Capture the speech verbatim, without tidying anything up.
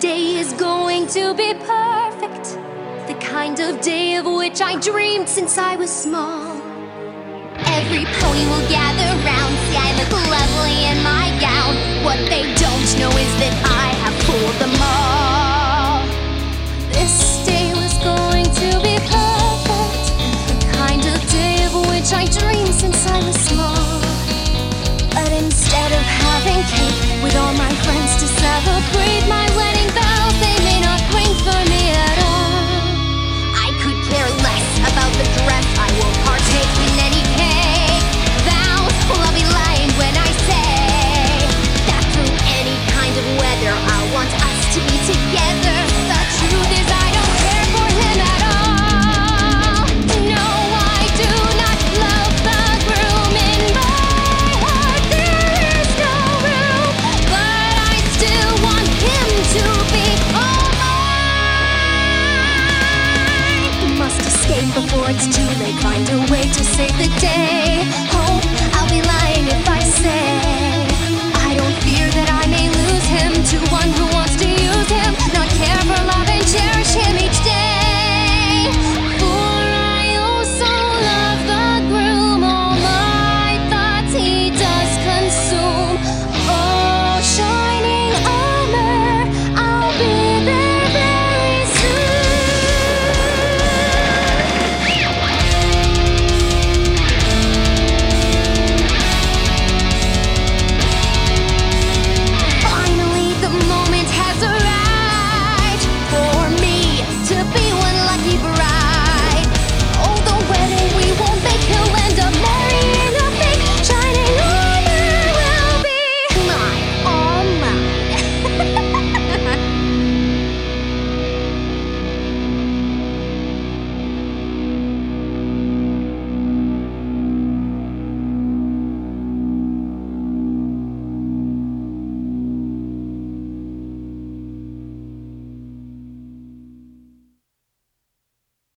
day is going to be perfect, the kind of day of which I dreamed since I was small. Every pony will gather round, see I look lovely in my gown. What they don't know is that I have fooled them all. This day was going to be perfect, the kind of day of which I dreamed since I was small. But instead of having cake with all my friends to celebrate my wedding vows, they may not bring for me at all. I could care less about the dress, I will partake in any cake. Vows, well, I'll be lying when I say that through any kind of weather I want us to be together. The truth is I don't care for him at all. No, I do not love the groom. In my heart there is no room, but I still want him to be all mine. Must escape before it's too late, find a way to save the day. Oh, I'll be lying if I say